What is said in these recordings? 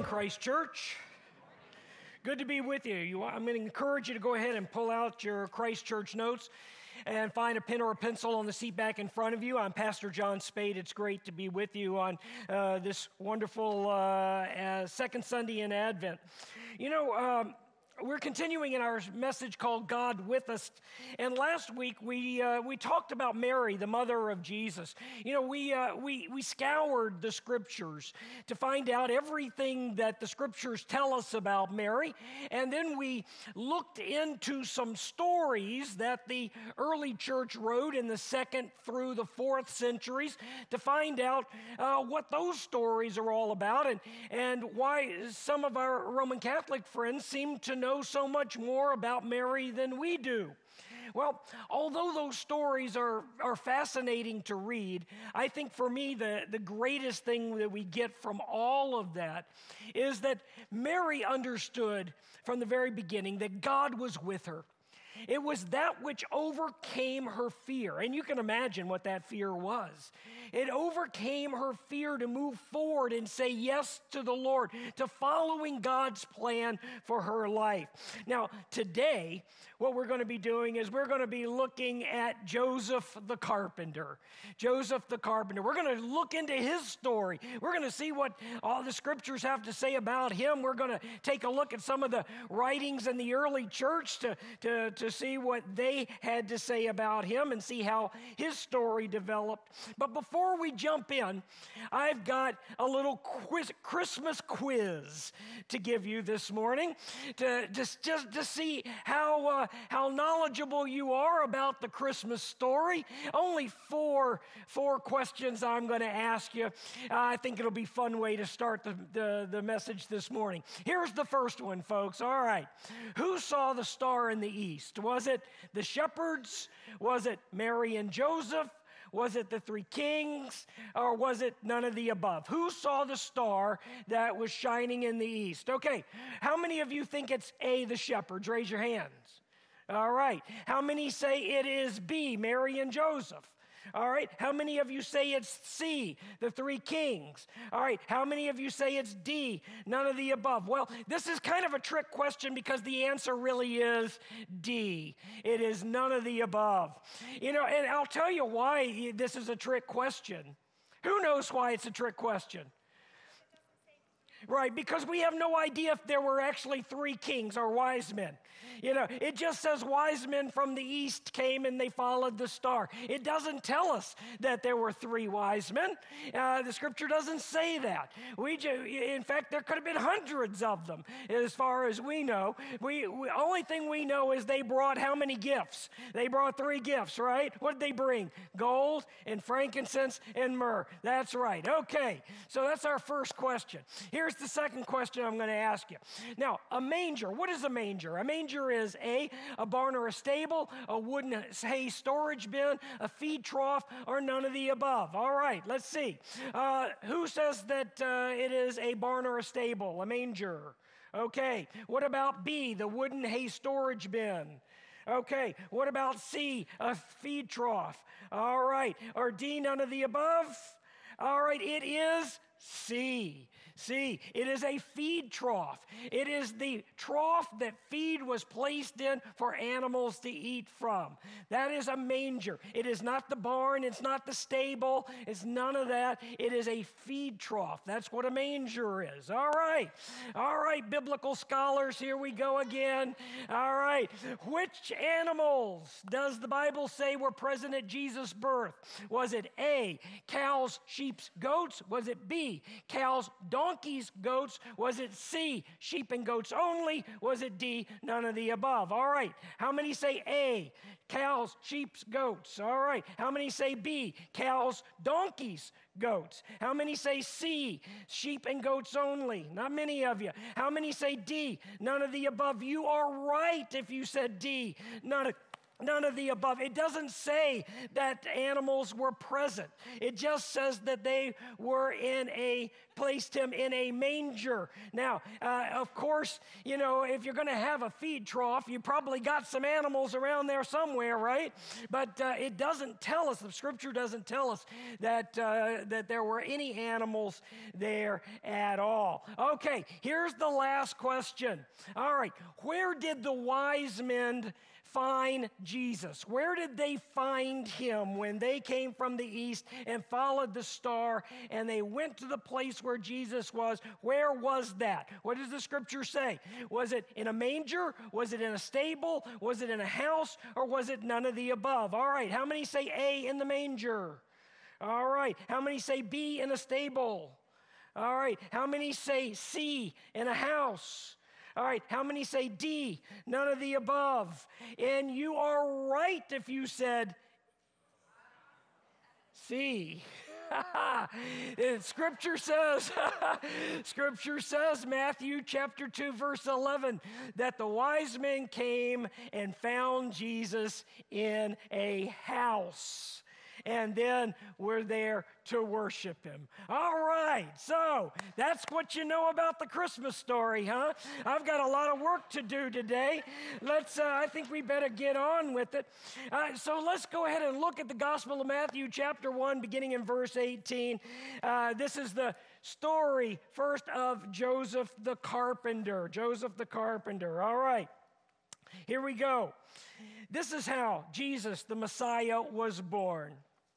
Christ Church. Good to be with you. I'm going to encourage you to go ahead and pull out your Christ Church notes and find a pen or a pencil on the seat back in front of you. I'm Pastor John Spade. It's great to be with you on this wonderful second Sunday in Advent. We're continuing in our message called God With Us. And last week we talked about Mary, the mother of Jesus. We scoured the scriptures to find out everything that the scriptures tell us about Mary. And then we looked into some stories that the early church wrote in the second through the fourth centuries to find out what those stories are all about and why some of our Roman Catholic friends seem to know so much more about Mary than we do. Well, although those stories are fascinating to read, I think for me the greatest thing that we get from all of that is that Mary understood from the very beginning that God was with her. It was that which overcame her fear. And you can imagine what that fear was. It overcame her fear to move forward and say yes to the Lord, to following God's plan for her life. Now, today, what we're going to be doing is we're going to be looking at Joseph the carpenter. Joseph the carpenter. We're going to look into his story. We're going to see what all the scriptures have to say about him. We're going to take a look at some of the writings in the early church to see what they had to say about him and see how his story developed. But before we jump in, I've got a little Christmas quiz to give you this morning to see how knowledgeable you are about the Christmas story. Only four questions I'm going to ask you. I think it'll be a fun way to start the message this morning. Here's the first one, folks. All right. Who saw the star in the east? Was it the shepherds? Was it Mary and Joseph? Was it the three kings? Or was it none of the above? Who saw the star that was shining in the east? Okay, how many of you think it's A, the shepherds? Raise your hands. All right. How many say it is B, Mary and Joseph? All right. How many of you say it's C, the three kings? All right. How many of you say it's D, none of the above? Well, this is kind of a trick question because the answer really is D. It is none of the above. And I'll tell you why this is a trick question. Who knows why it's a trick question? Right, because we have no idea if there were actually three kings or wise men. It just says wise men from the east came and they followed the star. It doesn't tell us that there were three wise men. The scripture doesn't say that. In fact, there could have been hundreds of them as far as we know. Only thing we know is they brought how many gifts? They brought three gifts, right? What did they bring? Gold and frankincense and myrrh. That's right. Okay, so that's our first question. Here's the second question I'm going to ask you. Now, a manger. What is a manger? A manger is a barn or a stable, a wooden hay storage bin, a feed trough, or none of the above. All right, let's see. Who says that it is a barn or a stable, a manger? Okay, what about B, the wooden hay storage bin? Okay, what about C, a feed trough? All right, or D, none of the above? All right, it is C. See, it is a feed trough. It is the trough that feed was placed in for animals to eat from. That is a manger. It is not the barn. It's not the stable. It's none of that. It is a feed trough. That's what a manger is. All right, biblical scholars, here we go again. All right, which animals does the Bible say were present at Jesus' birth? Was it A, cows, sheep, goats? Was it B, cows, donkeys, goats? Was it C, sheep and goats only? Was it D, none of the above? All right. How many say A, cows, sheep, goats? All right. How many say B, cows, donkeys, goats? How many say C, sheep and goats only? Not many of you. How many say D, none of the above? You are right if you said D, none None of the above. It doesn't say that animals were present. It just says that they were placed him in a manger. Now, of course, if you're going to have a feed trough, you probably got some animals around there somewhere, right? But it doesn't tell us, the scripture doesn't tell us that there were any animals there at all. Okay, here's the last question. All right, where did the wise men find Jesus? Where did they find him when they came from the east and followed the star and they went to the place where Jesus was? Where was that? What does the scripture say? Was it in a manger? Was it in a stable? Was it in a house? Or was it none of the above? All right, how many say A, in the manger? All right, how many say B, in a stable? All right, how many say C, in a house? All right, how many say D? None of the above. And you are right if you said C. Scripture says, Matthew chapter 2, verse 11, that the wise men came and found Jesus in a house. And then we're there to worship him. All right, so that's what you know about the Christmas story, huh? I've got a lot of work to do today. I think we better get on with it. So let's go ahead and look at the Gospel of Matthew, chapter 1, beginning in verse 18. This is the story first of Joseph the carpenter. Joseph the carpenter. All right, here we go. This is how Jesus, the Messiah, was born.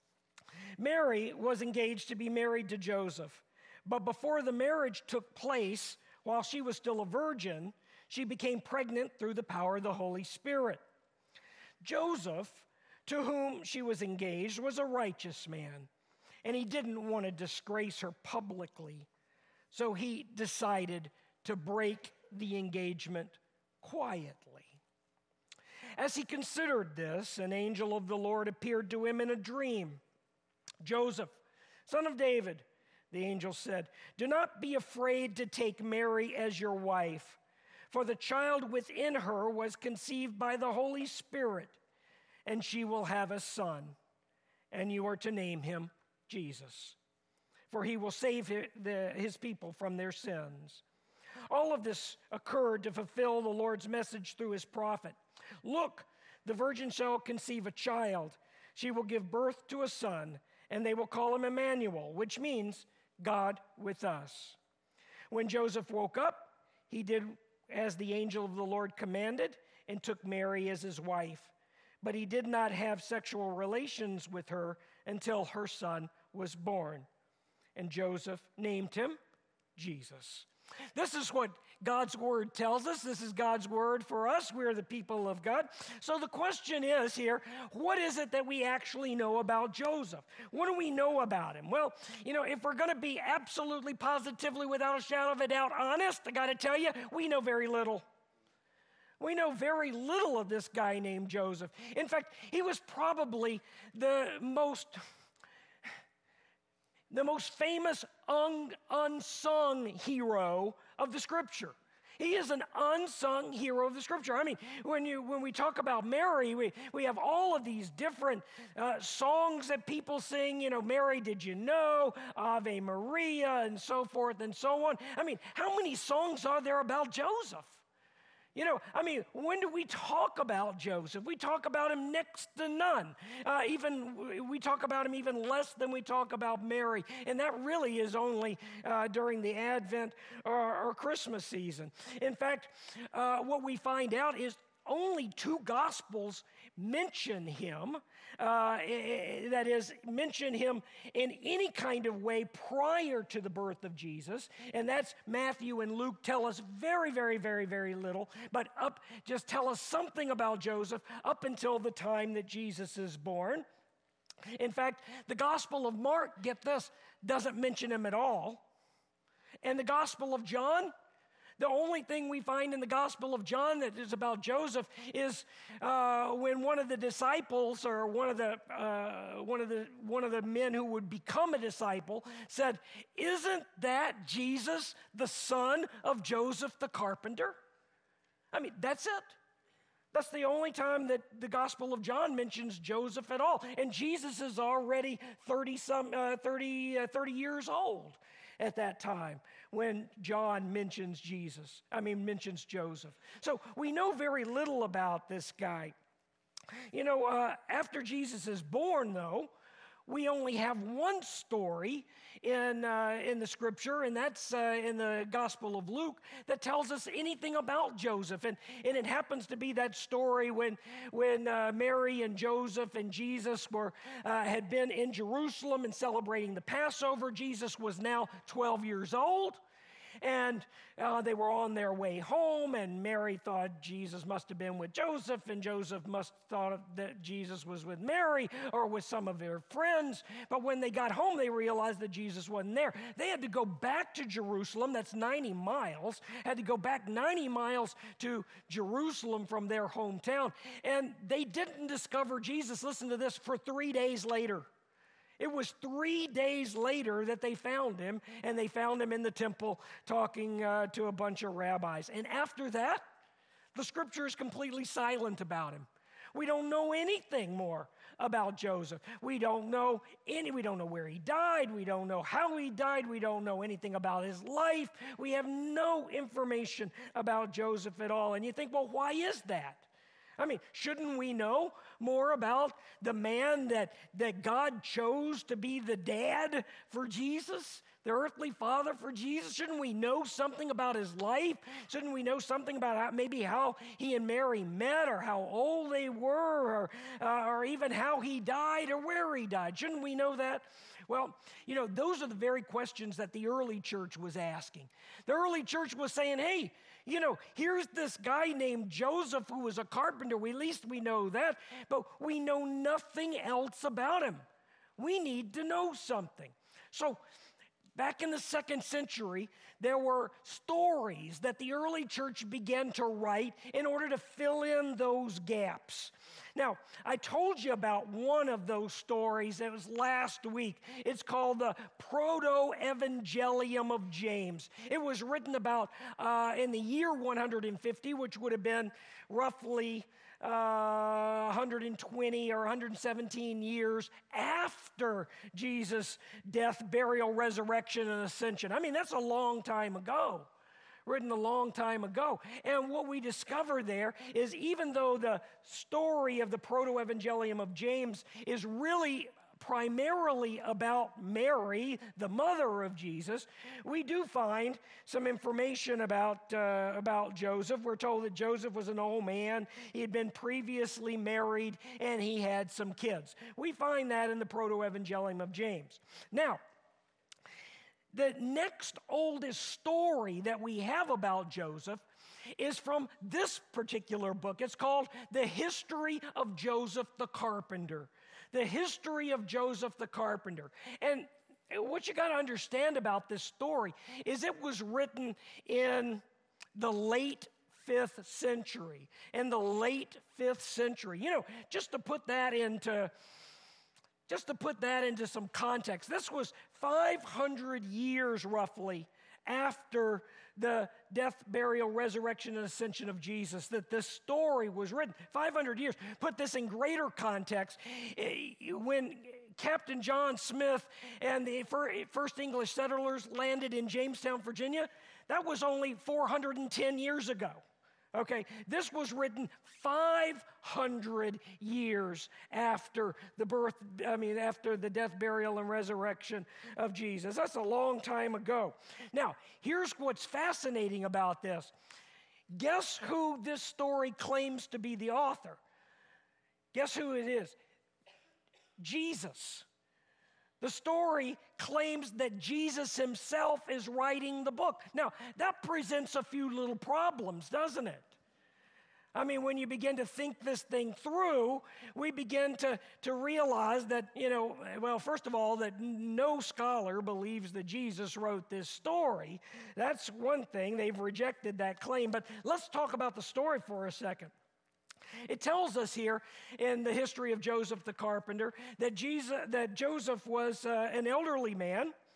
Mary was engaged to be married to Joseph, but before the marriage took place, while she was still a virgin, she became pregnant through the power of the Holy Spirit. Joseph, to whom she was engaged, was a righteous man, and he didn't want to disgrace her publicly, so he decided to break the engagement quietly. As he considered this, an angel of the Lord appeared to him in a dream. "Joseph, son of David," the angel said, "do not be afraid to take Mary as your wife, for the child within her was conceived by the Holy Spirit, and she will have a son, and you are to name him Jesus, for he will save his people from their sins." All of this occurred to fulfill the Lord's message through his prophet. "Look, the virgin shall conceive a child. She will give birth to a son, and they will call him Emmanuel," which means God with us. When Joseph woke up, he did as the angel of the Lord commanded and took Mary as his wife. But he did not have sexual relations with her until her son was born. And Joseph named him Jesus. This is what God's word tells us. This is God's word for us. We're the people of God. So the question is here, what is it that we actually know about Joseph? What do we know about him? Well, if we're going to be absolutely, positively, without a shadow of a doubt, honest, I got to tell you, we know very little. We know very little of this guy named Joseph. In fact, he was probably the most famous unsung hero of the Scripture. He is an unsung hero of the Scripture. I mean, when we talk about Mary, we have all of these different songs that people sing. Mary, did you know? Ave Maria, and so forth and so on. I mean, how many songs are there about Joseph? When do we talk about Joseph? We talk about him next to none. We talk about him even less than we talk about Mary. And that really is only during the Advent or Christmas season. In fact, what we find out is only 2 Gospels mention him, that is, mention him in any kind of way prior to the birth of Jesus, and that's Matthew and Luke. Tell us very, very, very, very little, but just tell us something about Joseph up until the time that Jesus is born. In fact, the Gospel of Mark, get this, doesn't mention him at all, and the Gospel of John, the only thing we find in the Gospel of John that is about Joseph is when one of the disciples, or one of the men who would become a disciple, said, "Isn't that Jesus, the son of Joseph the carpenter?" I mean, that's it. That's the only time that the Gospel of John mentions Joseph at all. And Jesus is already 30 years old at that time when John mentions mentions Joseph. So we know very little about this guy. After Jesus is born, though, we only have one story in the Scripture, and that's in the Gospel of Luke, that tells us anything about Joseph. And it happens to be that story when Mary and Joseph and Jesus had been in Jerusalem and celebrating the Passover. Jesus was now 12 years old. And they were on their way home, and Mary thought Jesus must have been with Joseph, and Joseph must have thought that Jesus was with Mary or with some of their friends. But when they got home, they realized that Jesus wasn't there. They had to go back to Jerusalem. That's 90 miles. Had to go back 90 miles to Jerusalem from their hometown. And they didn't discover Jesus, listen to this, for 3 days later. It was 3 days later that they found him, and they found him in the temple talking to a bunch of rabbis. And after that, the Scripture is completely silent about him. We don't know anything more about Joseph. We don't know where he died. We don't know how he died. We don't know anything about his life. We have no information about Joseph at all. And you think, well, why is that? Shouldn't we know more about the man that God chose to be the dad for Jesus, the earthly father for Jesus? Shouldn't we know something about his life? Shouldn't we know something about how he and Mary met, or how old they were, or even how he died or where he died? Shouldn't we know that? Well, those are the very questions that the early church was asking. The early church was saying, hey, here's this guy named Joseph who was a carpenter. At least we know that, but we know nothing else about him. We need to know something. So back in the 2nd century, there were stories that the early church began to write in order to fill in those gaps. Now, I told you about one of those stories. It was last week. It's called the Proto-Evangelium of James. It was written about in the year 150, which would have been roughly 120 or 117 years after Jesus' death, burial, resurrection, and ascension. That's a long time ago. Written a long time ago. And what we discover there is, even though the story of the Proto-Evangelium of James is really primarily about Mary, the mother of Jesus, we do find some information about Joseph. We're told that Joseph was an old man. He had been previously married, and he had some kids. We find that in the Proto-Evangelium of James. Now, the next oldest story that we have about Joseph is from this particular book. It's called The History of Joseph the Carpenter. The History of Joseph the Carpenter. And what you got to understand about this story is it was written in the late 5th century. In the late 5th century. Just to put that into some context, this was 500 years roughly after the death, burial, resurrection, and ascension of Jesus that this story was written. 500 years. Put this in greater context. When Captain John Smith and the first English settlers landed in Jamestown, Virginia, that was only 410 years ago. Okay, this was written 500 years after after the death, burial, and resurrection of Jesus. That's a long time ago. Now, here's what's fascinating about this. Guess who this story claims to be the author? Guess who it is? Jesus. The story claims that Jesus himself is writing the book. Now, that presents a few little problems, doesn't it? When you begin to think this thing through, we begin to realize that, first of all, that no scholar believes that Jesus wrote this story. That's one thing. They've rejected that claim. But let's talk about the story for a second. It tells us here in the history of Joseph the carpenter that Joseph was an elderly man.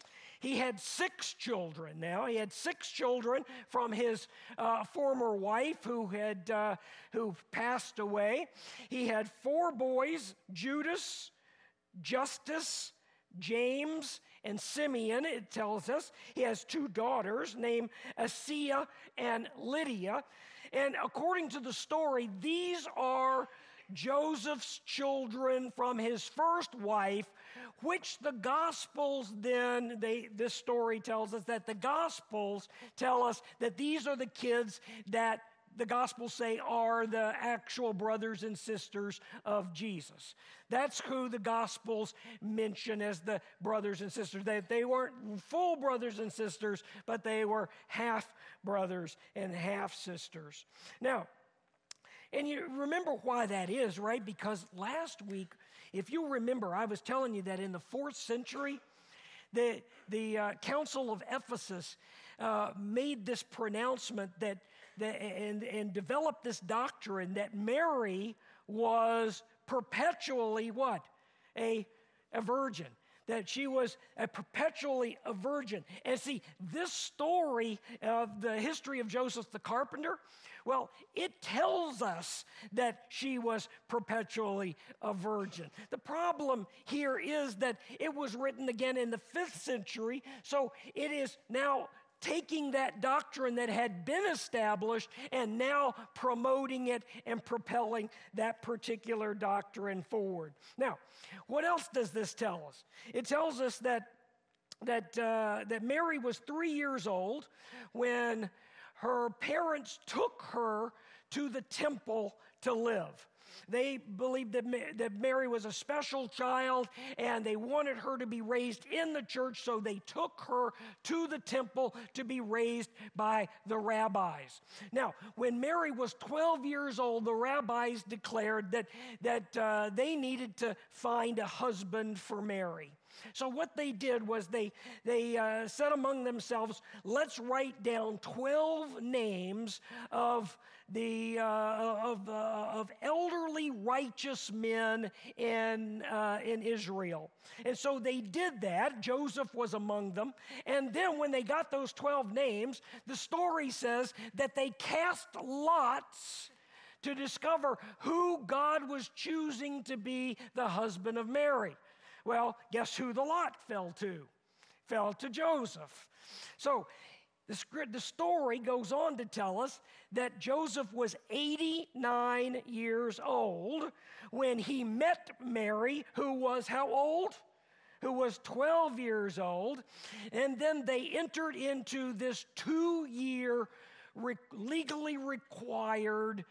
he had 6 children. Now, he had 6 children from his former wife who passed away. He had 4 boys, Judas, Justus, James, and Simeon, it tells us. He has 2 daughters named Assia and Lydia. And according to the story, these are Joseph's children from his first wife, which the Gospels then, this story tells us that the Gospels tell us that these are the kids that the Gospels say are the actual brothers and sisters of Jesus. That's who the Gospels mention as the brothers and sisters. They weren't full brothers and sisters, but they were half brothers and half sisters. Now, and you remember why that is, right? Because last week, if you remember, I was telling you that in the 4th century, the Council of Ephesus made this pronouncement and developed this doctrine that Mary was perpetually what? A virgin. That she was perpetually a virgin. And see, this story of the history of Joseph the carpenter, well, it tells us that she was perpetually a virgin. The problem here is that it was written again in the 5th century, so it is now taking that doctrine that had been established and now promoting it and propelling that particular doctrine forward. Now, what else does this tell us? It tells us that Mary was 3 years old when her parents took her to the temple to live. They believed that Mary was a special child and they wanted her to be raised in the church, so they took her to the temple to be raised by the rabbis. Now, when Mary was 12 years old, the rabbis declared that they needed to find a husband for Mary. So what they did was they said among themselves, let's write down 12 names of elderly righteous men in Israel. And so they did that. Joseph was among them. And then when they got those 12 names, the story says that they cast lots to discover who God was choosing to be the husband of Mary. Well, guess who the lot fell to? Fell to Joseph. So the story goes on to tell us that Joseph was 89 years old when he met Mary, who was how old? Who was 12 years old. And then they entered into this 2-year legally required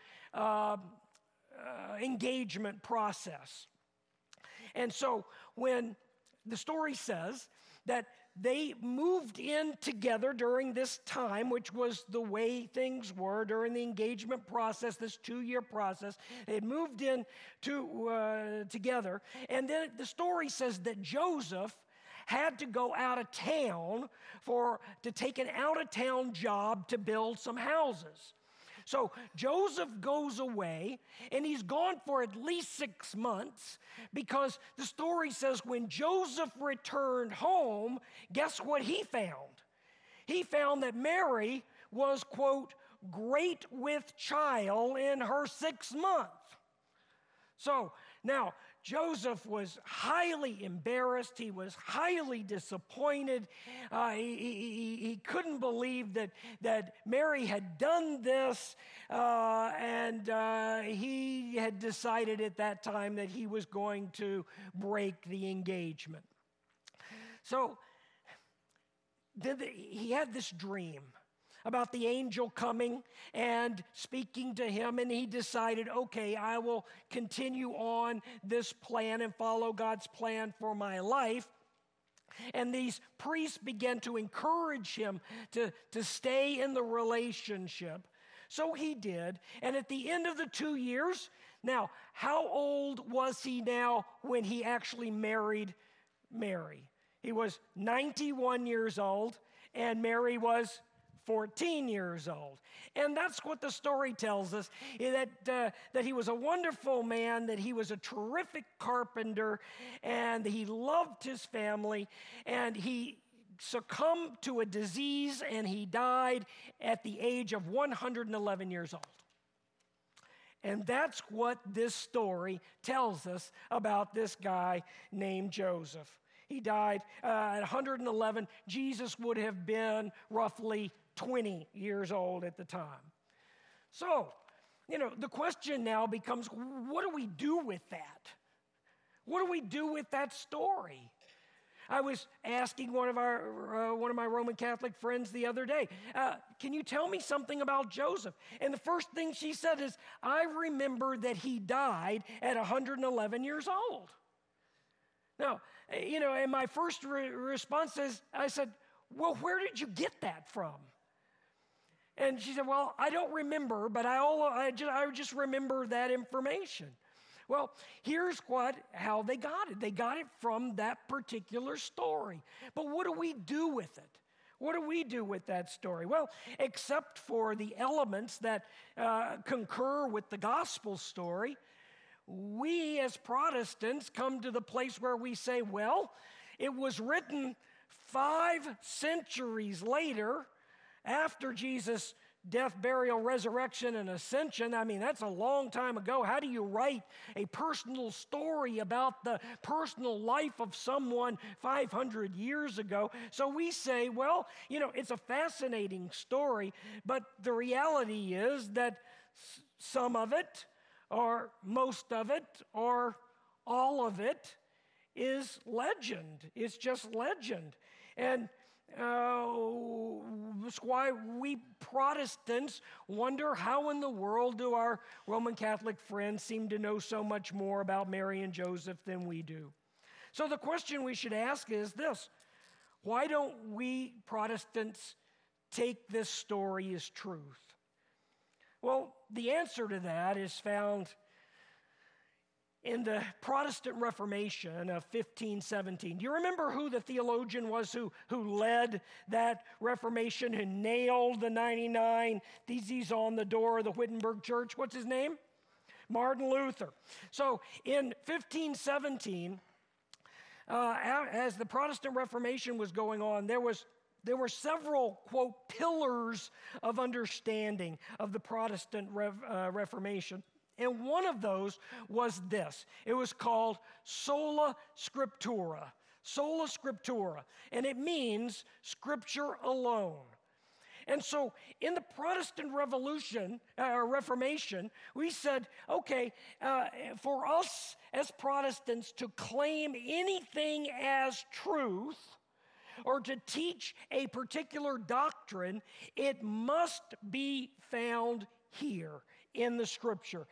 engagement process. And so when the story says that they moved in together during this time, which was the way things were during the engagement process, this 2-year process, they had moved in together. And then the story says that Joseph had to go out of town to take an out-of-town job to build some houses. So Joseph goes away, and he's gone for at least 6 months, because the story says when Joseph returned home, guess what he found? He found that Mary was, quote, great with child in her 6th month. So now, Joseph was highly embarrassed. He was highly disappointed. He couldn't believe that Mary had done this, and he had decided at that time that he was going to break the engagement. So he had this dream about the angel coming and speaking to him, and he decided, okay, I will continue on this plan and follow God's plan for my life. And these priests began to encourage him to stay in the relationship. So he did, and at the end of the 2 years, now, how old was he now when he actually married Mary? He was 91 years old, and Mary was 14 years old. And that's what the story tells us, that he was a wonderful man, that he was a terrific carpenter, and he loved his family, and he succumbed to a disease and he died at the age of 111 years old. And that's what this story tells us about this guy named Joseph. He died at 111. Jesus would have been roughly 20 years old at the time. So, the question now becomes, what do we do with that? What do we do with that story? I was asking one of my Roman Catholic friends the other day, can you tell me something about Joseph? And the first thing she said is, I remember that he died at 111 years old. Now, and my first response is, I said, well, where did you get that from? And she said, well, I don't remember, but I just remember that information. Well, here's how they got it. They got it from that particular story. But what do we do with it? What do we do with that story? Well, except for the elements that concur with the gospel story, we as Protestants come to the place where we say, well, it was written 5 centuries later after Jesus' death, burial, resurrection, and ascension. I mean, that's a long time ago. How do you write a personal story about the personal life of someone 500 years ago? So we say, well, it's a fascinating story, but the reality is that some of it, or most of it, or all of it is legend. It's just legend. And that's why we Protestants wonder how in the world do our Roman Catholic friends seem to know so much more about Mary and Joseph than we do. So the question we should ask is this: why don't we Protestants take this story as truth? Well, the answer to that is found in the Protestant Reformation of 1517. Do you remember who the theologian was who led that Reformation and nailed the 99 theses on the door of the Wittenberg Church? What's his name? Martin Luther. So in 1517, as the Protestant Reformation was going on, there were several, quote, pillars of understanding of the Protestant Reformation. And one of those was this. It was called sola scriptura. Sola scriptura. And it means scripture alone. And so in the Protestant Reformation, we said, okay, for us as Protestants to claim anything as truth, or to teach a particular doctrine, it must be found here in the Scripture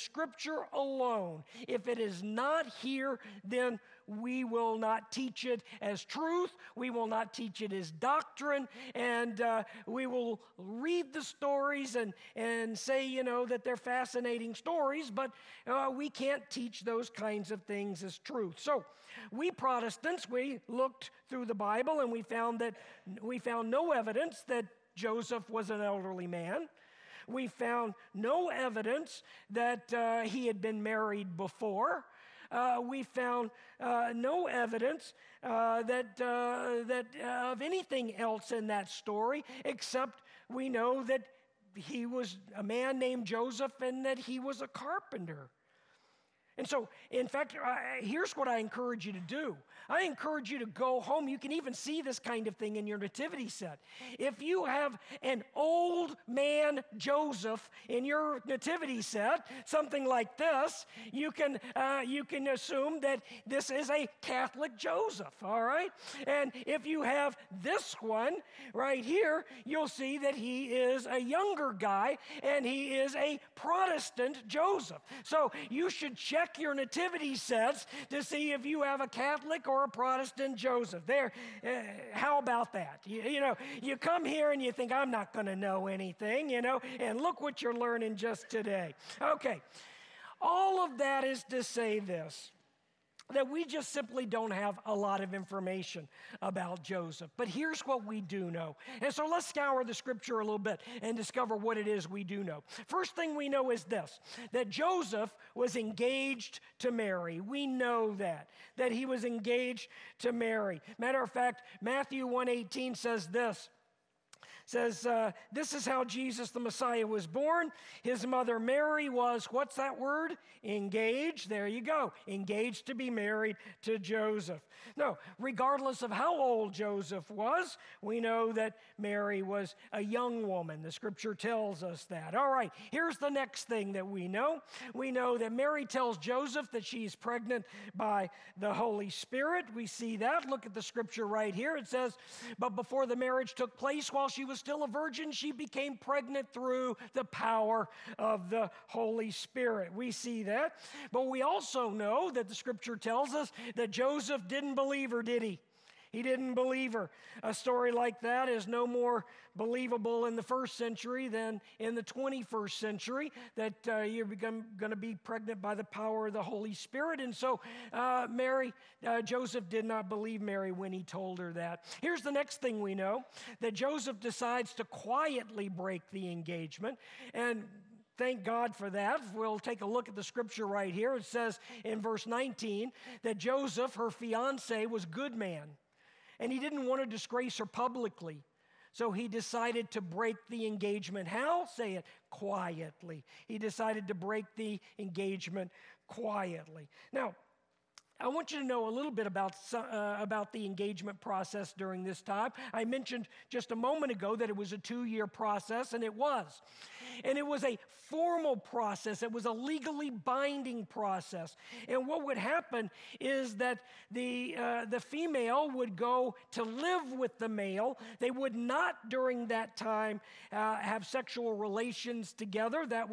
alone. If it is not here, then we will not teach it as truth, we will not teach it as doctrine, and we will read the stories and say, that they're fascinating stories, but we can't teach those kinds of things as truth. So we Protestants, we looked through the Bible and we found no evidence that Joseph was an elderly man. We found no evidence that he had been married before. We found no evidence that of anything else in that story, except we know that he was a man named Joseph and that he was a carpenter. And so, in fact, here's what I encourage you to do. I encourage you to go home. You can even see this kind of thing in your nativity set. If you have an old man Joseph in your nativity set, something like this, you can assume that this is a Catholic Joseph, all right? And if you have this one right here, you'll see that he is a younger guy and he is a Protestant Joseph. So you should check your nativity sets to see if you have a Catholic or a Protestant Joseph. There, how about that? You come here and you think, I'm not going to know anything, and look what you're learning just today. Okay, all of that is to say this. that we just simply don't have a lot of information about Joseph. But here's what we do know. And so let's scour the scripture a little bit and discover what it is we do know. First thing we know is this, that Joseph was engaged to Mary. We know that he was engaged to Mary. Matter of fact, Matthew 1:18 says this. This is how Jesus the Messiah was born. His mother Mary was, what's that word? Engaged. There you go. Engaged to be married to Joseph. No, regardless of how old Joseph was, we know that Mary was a young woman. The scripture tells us that. All right, here's the next thing that we know. We know that Mary tells Joseph that she's pregnant by the Holy Spirit. We see that. Look at the scripture right here. It says, but before the marriage took place, while she was still a virgin, she became pregnant through the power of the Holy Spirit. We see that. But we also know that the scripture tells us that Joseph didn't believe her, did he? He didn't believe her. A story like that is no more believable in the first century than in the 21st century, that you're going to be pregnant by the power of the Holy Spirit. And so Joseph did not believe Mary when he told her that. Here's the next thing we know, that Joseph decides to quietly break the engagement. And thank God for that. We'll take a look at the scripture right here. It says in verse 19 that Joseph, her fiance, was a good man. And he didn't want to disgrace her publicly. So he decided to break the engagement. How? Say it, quietly. He decided to break the engagement quietly. Now, I want you to know a little bit about the engagement process during this time. I mentioned just a moment ago that it was a 2-year process, and it was. And it was a formal process. It was a legally binding process. And what would happen is that the female would go to live with the male. They would not, during that time, have sexual relations together. That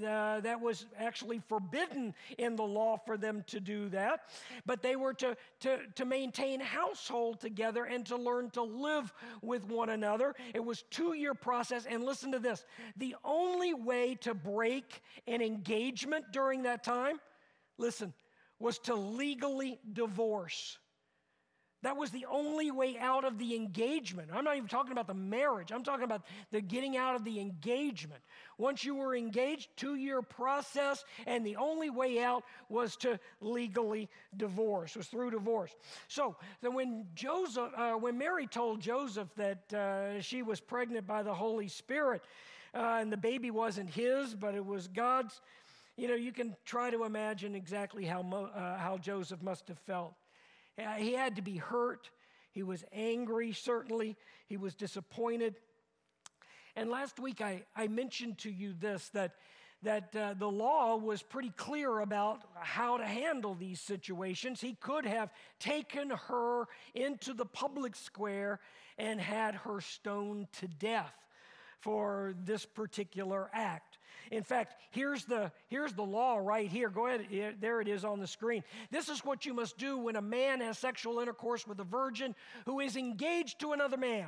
was actually forbidden in the law for them to do that. But they were to maintain household together and to learn to live with one another. It was a 2-year process. And listen to this. The only way to break an engagement during that time, listen, was to legally divorce. That was the only way out of the engagement. I'm not even talking about the marriage. I'm talking about the getting out of the engagement. Once you were engaged, 2-year process, and the only way out was to legally divorce, was through divorce. So when Mary told Joseph that she was pregnant by the Holy Spirit, and the baby wasn't his, but it was God's, you can try to imagine exactly how Joseph must have felt. He had to be hurt. He was angry, certainly. He was disappointed. And last week I mentioned to you this, that the law was pretty clear about how to handle these situations. He could have taken her into the public square and had her stoned to death for this particular act. In fact, here's the law right here. Go ahead, there it is on the screen. This is what you must do when a man has sexual intercourse with a virgin who is engaged to another man.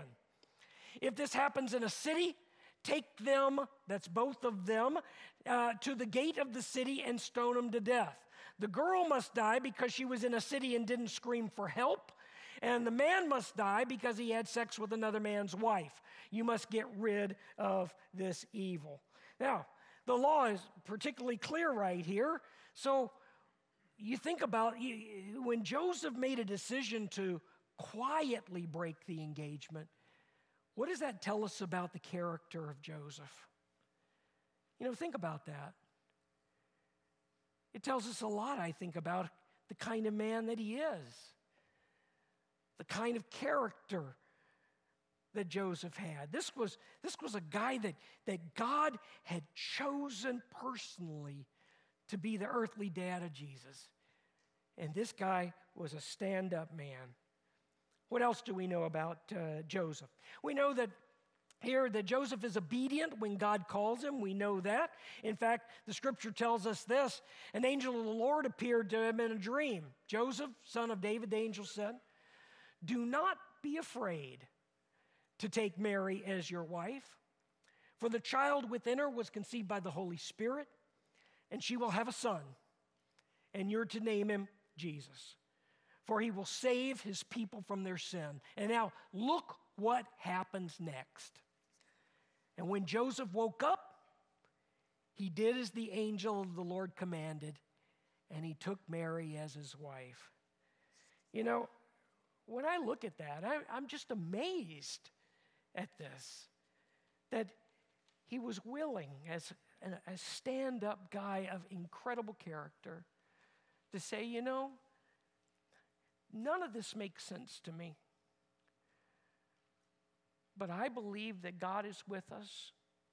If this happens in a city, take them, that's both of them, to the gate of the city and stone them to death. The girl must die because she was in a city and didn't scream for help. And the man must die because he had sex with another man's wife. You must get rid of this evil. Now, the law is particularly clear right here. So you think about when Joseph made a decision to quietly break the engagement, what does that tell us about the character of Joseph? Think about that. It tells us a lot, I think, about the kind of man that he is, the kind of character that Joseph had. This was a guy that God had chosen personally to be the earthly dad of Jesus. And this guy was a stand-up man. What else do we know about Joseph? We know that Joseph is obedient when God calls him. We know that. In fact, the scripture tells us this. An angel of the Lord appeared to him in a dream. Joseph, son of David, the angel said, "Do not be afraid to take Mary as your wife, for the child within her was conceived by the Holy Spirit, and she will have a son, and you're to name him Jesus, for he will save his people from their sin. And now look what happens next. And when Joseph woke up, he did as the angel of the Lord commanded, and he took Mary as his wife. You know, when I look at that, I'm just amazed at this, that he was willing, as a stand-up guy of incredible character, to say, you know, none of this makes sense to me, but I believe that God is with us,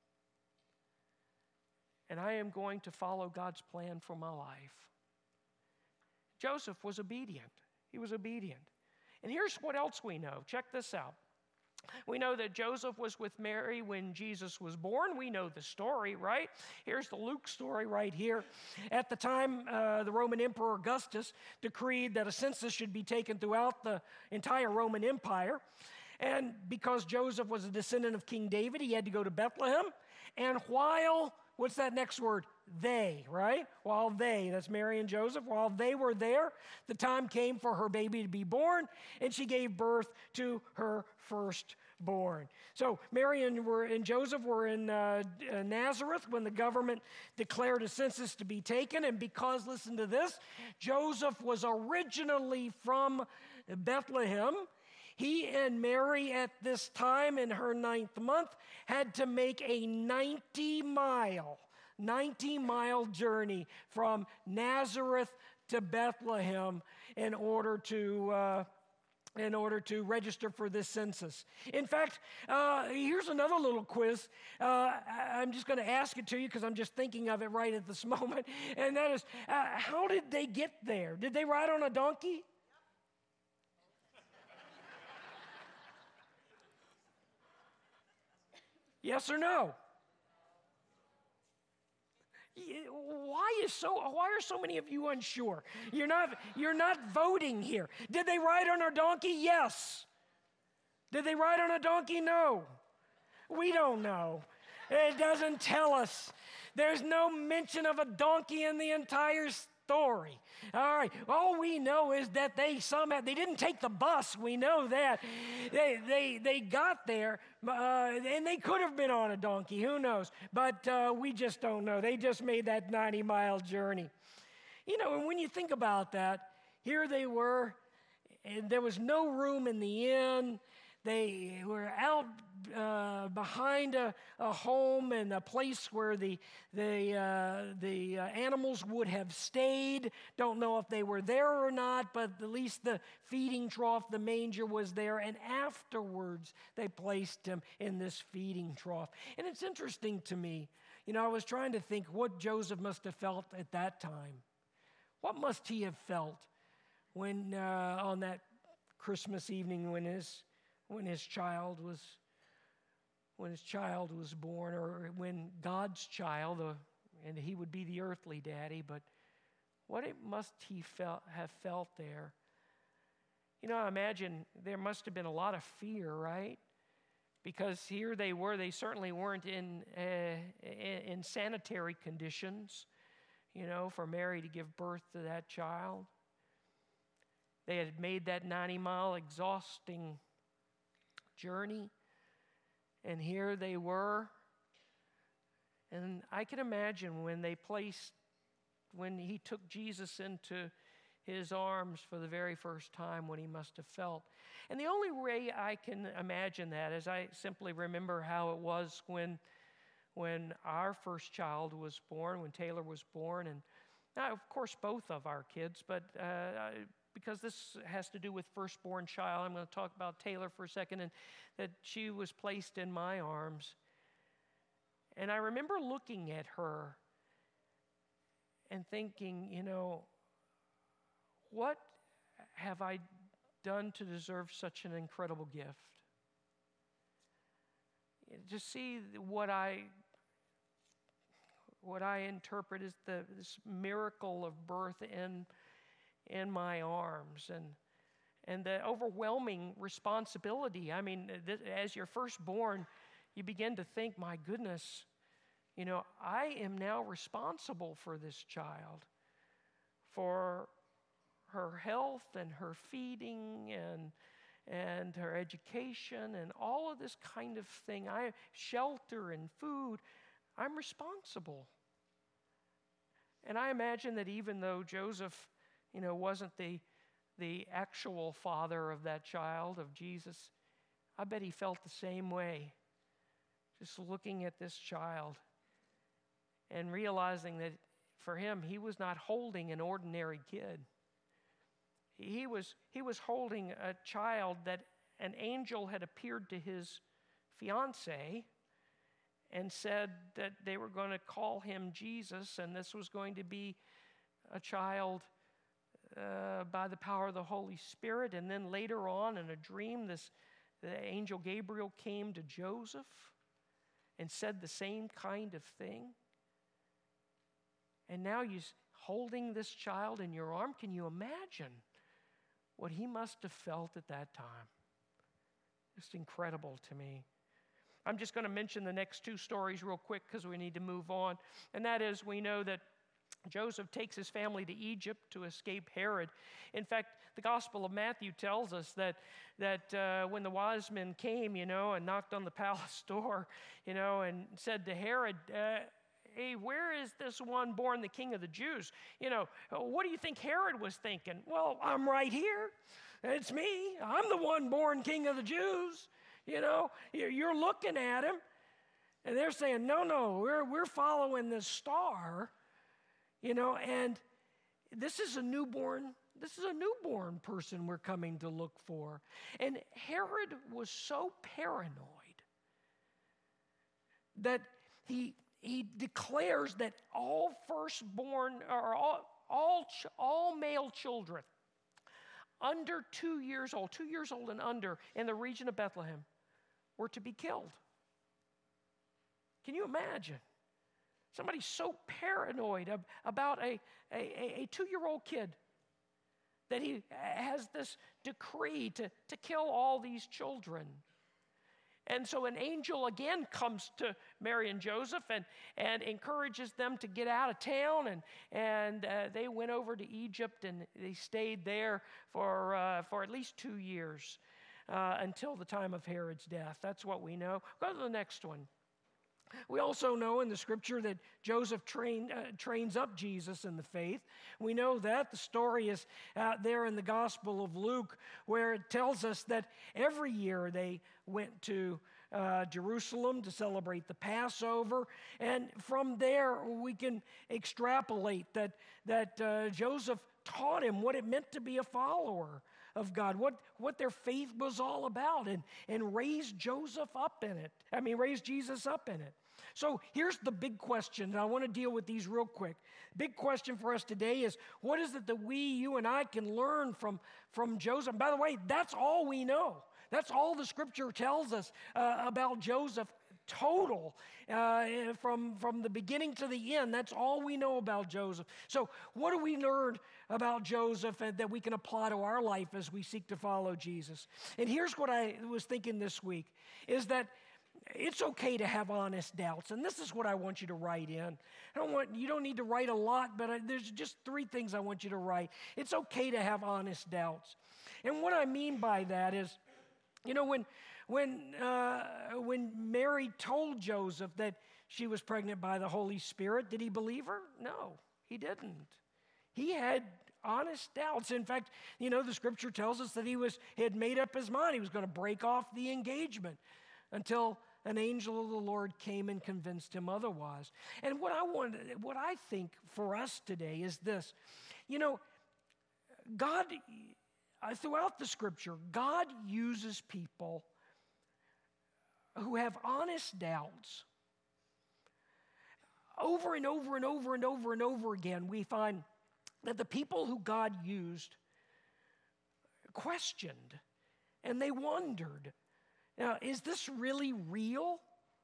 and I am going to follow God's plan for my life. Joseph was obedient. He was obedient. And here's what else we know. Check this out. We know that Joseph was with Mary when Jesus was born. We know the story, right? Here's the Luke story right here. At the time, the Roman Emperor Augustus decreed that a census should be taken throughout the entire Roman Empire. And because Joseph was a descendant of King David, he had to go to Bethlehem. And while, what's that next word? They, right? While they, that's Mary and Joseph, while they were there, the time came for her baby to be born, and she gave birth to her firstborn. So Mary and Joseph were in Nazareth when the government declared a census to be taken, and because, listen to this, Joseph was originally from Bethlehem, he and Mary at this time in her 9th month had to make a 90-mile journey from Nazareth to Bethlehem in order to register for this census. In fact, here's another little quiz. I'm just going to ask it to you because I'm just thinking of it right at this moment. And that is, how did they get there? Did they ride on a donkey? Yes or no? Why are so many of you unsure? You're not voting here. Did they ride on a donkey? Yes. Did they ride on a donkey? No. We don't know. It doesn't tell us. There's no mention of a donkey in the entire story. All right. All we know is that they didn't take the bus. We know that. They got there, and they could have been on a donkey. Who knows? But we just don't know. They just made that 90-mile journey. You know, and when you think about that, here they were, and there was no room in the inn. They were out behind a home and a place where the animals would have stayed. Don't know if they were there or not, but at least the feeding trough, the manger, was there. And afterwards, they placed him in this feeding trough. And it's interesting to me. You know, I was trying to think what Joseph must have felt at that time. What must he have felt when on that Christmas evening when his child was born, or when God's child, and he would be the earthly daddy, but what must he have felt there? You know, I imagine there must have been a lot of fear, right? Because here they were, they certainly weren't in sanitary conditions, you know, for Mary to give birth to that child. They had made that 90-mile exhausting journey, and here they were. And I can imagine when he took Jesus into his arms for the very first time, what he must have felt. And the only way I can imagine that is I simply remember how it was when our first child was born, when Taylor was born, and now, of course, both of our kids, but because this has to do with firstborn child, I'm going to talk about Taylor for a second, and that she was placed in my arms. And I remember looking at her and thinking, you know, what have I done to deserve such an incredible gift? To see what I interpret as this miracle of birth in my arms, and the overwhelming responsibility. I mean, as you're firstborn, you begin to think, my goodness, you know, I am now responsible for this child, for her health and her feeding and her education and all of this kind of thing. Shelter and food, I'm responsible. And I imagine that even though Joseph, wasn't the actual father of that child, of Jesus, I bet he felt the same way, just looking at this child and realizing that for him, he was not holding an ordinary kid. He was holding a child that an angel had appeared to his fiancée and said that they were going to call him Jesus, and this was going to be a child by the power of the Holy Spirit. And then later on in a dream, the angel Gabriel came to Joseph and said the same kind of thing. And now you're holding this child in your arm. Can you imagine what he must have felt at that time? Just incredible to me. I'm just going to mention the next two stories real quick because we need to move on. And that is, we know that Joseph takes his family to Egypt to escape Herod. In fact, the Gospel of Matthew tells us that when the wise men came, and knocked on the palace door, and said to Herod, hey, where is this one born the King of the Jews? What do you think Herod was thinking? Well, I'm right here. It's me. I'm the one born King of the Jews. You're looking at him, and they're saying, no, we're following this star, and this is a newborn person we're coming to look for. And Herod was so paranoid that he declares that all firstborn, or all male children under 2 years old and under, in the region of Bethlehem, were to be killed. Can you imagine? Somebody so paranoid about a 2-year-old kid that he has this decree to kill all these children. And so an angel again comes to Mary and Joseph and encourages them to get out of town. And they went over to Egypt, and they stayed there for at least 2 years until the time of Herod's death. That's what we know. Go to the next one. We also know in the scripture that Joseph trains up Jesus in the faith. We know that. The story is out there in the Gospel of Luke, where it tells us that every year they went to Jerusalem to celebrate the Passover. And from there, we can extrapolate that Joseph taught him what it meant to be a follower of God, what their faith was all about, and raised Jesus up in it. So here's the big question, and I want to deal with these real quick. Big question for us today is, what is it that you and I can learn from Joseph? And by the way, that's all we know. That's all the scripture tells us about Joseph total, from the beginning to the end. That's all we know about Joseph. So what do we learn about Joseph that we can apply to our life as we seek to follow Jesus? And here's what I was thinking this week, is that it's okay to have honest doubts. And this is what I want you to write in. You don't need to write a lot, but there's just 3 things I want you to write. It's okay to have honest doubts. And what I mean by that is, when Mary told Joseph that she was pregnant by the Holy Spirit, did he believe her? No, he didn't. He had honest doubts. In fact, the scripture tells us that he had made up his mind. He was going to break off the engagement until an angel of the Lord came and convinced him otherwise. And what I think for us today is this. God, throughout the scripture, God uses people who have honest doubts. Over and over and over and over and over again, we find that the people who God used questioned, and they wondered, now, is this really real?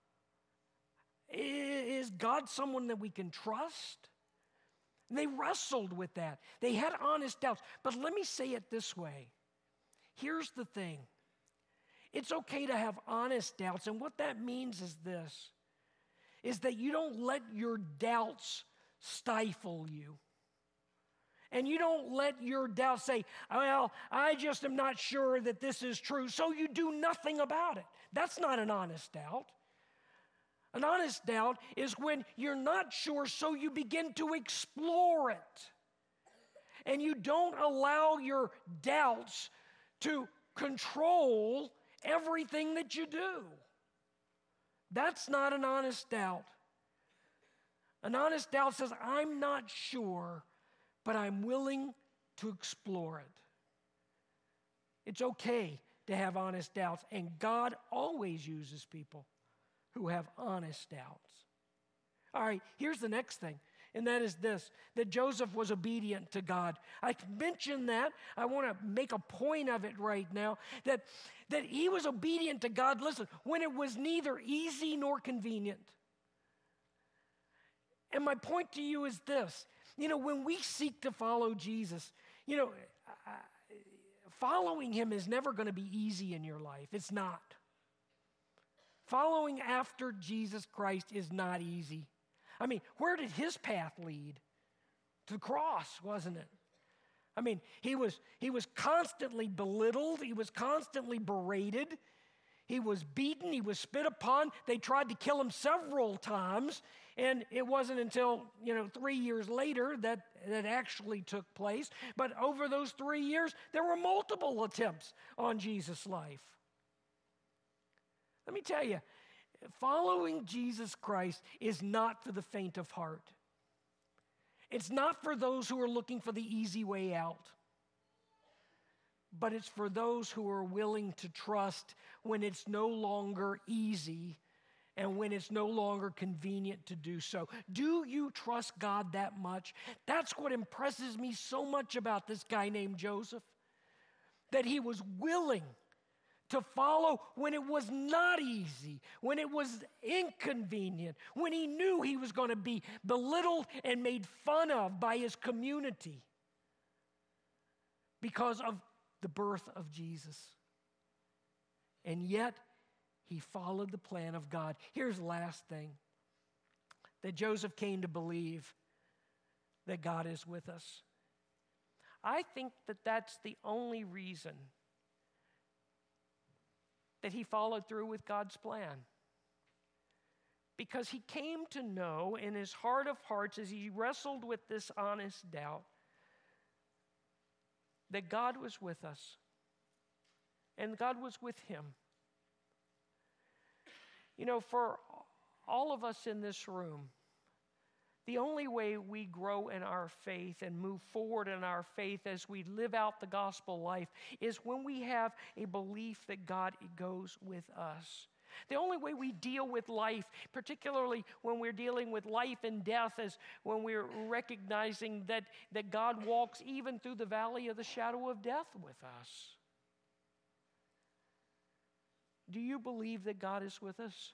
Is God someone that we can trust? And they wrestled with that. They had honest doubts. But let me say it this way. Here's the thing. It's okay to have honest doubts. And what that means is this, is that you don't let your doubts stifle you. And you don't let your doubt say, well, I just am not sure that this is true, so you do nothing about it. That's not an honest doubt. An honest doubt is when you're not sure, so you begin to explore it. And you don't allow your doubts to control everything that you do. That's not an honest doubt. An honest doubt says, I'm not sure, but I'm willing to explore it. It's okay to have honest doubts, and God always uses people who have honest doubts. All right, here's the next thing, and that is this, that Joseph was obedient to God. I mentioned that. I want to make a point of it right now, that he was obedient to God, listen, when it was neither easy nor convenient. And my point to you is this, when we seek to follow Jesus, following him is never going to be easy in your life. It's not. Following after Jesus Christ is not easy. I mean, where did his path lead? To the cross, wasn't it? I mean, he was constantly belittled. He was constantly berated. He was beaten. He was spit upon. They tried to kill him several times. And it wasn't until, 3 years later that actually took place. But over those 3 years, there were multiple attempts on Jesus' life. Let me tell you, following Jesus Christ is not for the faint of heart. It's not for those who are looking for the easy way out. But it's for those who are willing to trust when it's no longer easy and when it's no longer convenient to do so. Do you trust God that much? That's what impresses me so much about this guy named Joseph, that he was willing to follow when it was not easy, when it was inconvenient, when he knew he was going to be belittled and made fun of by his community because of the birth of Jesus. And yet, he followed the plan of God. Here's the last thing, that Joseph came to believe that God is with us. I think that that's the only reason that he followed through with God's plan. Because he came to know in his heart of hearts, as he wrestled with this honest doubt, that God was with us and God was with him. For all of us in this room, the only way we grow in our faith and move forward in our faith as we live out the gospel life is when we have a belief that God goes with us. The only way we deal with life, particularly when we're dealing with life and death, is when we're recognizing that God walks even through the valley of the shadow of death with us. Do you believe that God is with us?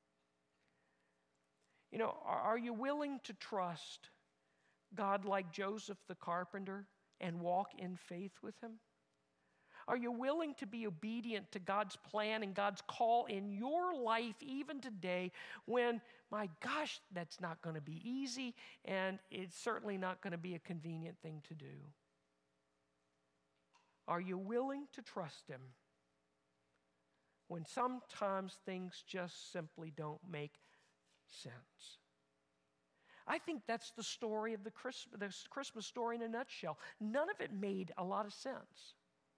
Are you willing to trust God like Joseph the carpenter and walk in faith with him? Are you willing to be obedient to God's plan and God's call in your life even today when, my gosh, that's not going to be easy and it's certainly not going to be a convenient thing to do? Are you willing to trust him when sometimes things just simply don't make sense? I think that's the story of the Christmas story in a nutshell. None of it made a lot of sense.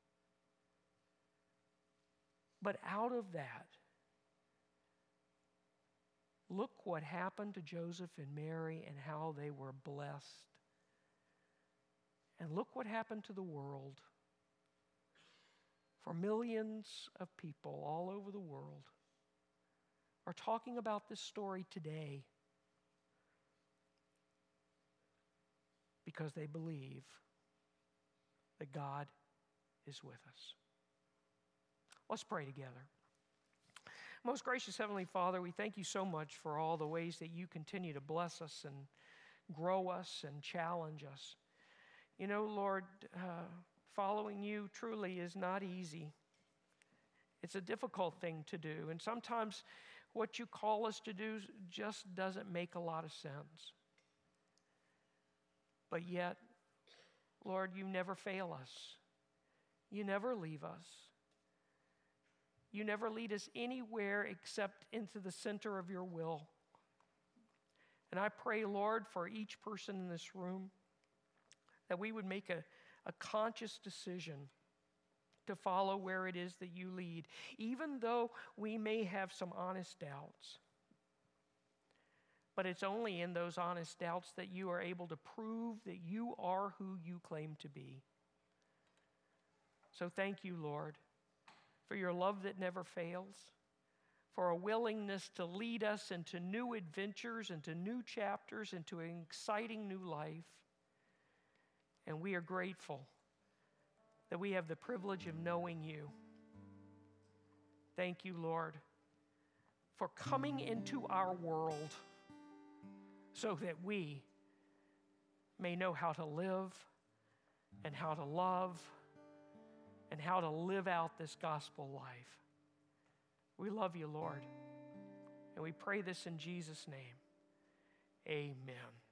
But out of that, look what happened to Joseph and Mary and how they were blessed. And look what happened to the world. For millions of people all over the world are talking about this story today because they believe that God is with us. Let's pray together. Most gracious Heavenly Father, we thank you so much for all the ways that you continue to bless us and grow us and challenge us. Lord, following you truly is not easy. It's a difficult thing to do, and sometimes what you call us to do just doesn't make a lot of sense. But yet, Lord, you never fail us. You never leave us. You never lead us anywhere except into the center of your will. And I pray, Lord, for each person in this room, that we would make a conscious decision to follow where it is that you lead, even though we may have some honest doubts. But it's only in those honest doubts that you are able to prove that you are who you claim to be. So thank you, Lord, for your love that never fails, for a willingness to lead us into new adventures, into new chapters, into an exciting new life. And we are grateful that we have the privilege of knowing you. Thank you, Lord, for coming into our world so that we may know how to live and how to love and how to live out this gospel life. We love you, Lord, and we pray this in Jesus' name. Amen.